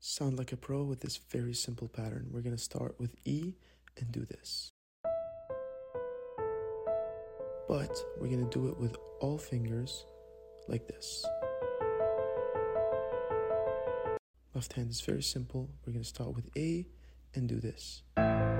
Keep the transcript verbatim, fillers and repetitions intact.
sound like a pro with this very simple pattern. We're going to start with E and do this. But we're going to do it with all fingers like this. Left hand is very simple. We're going to start with A and do this.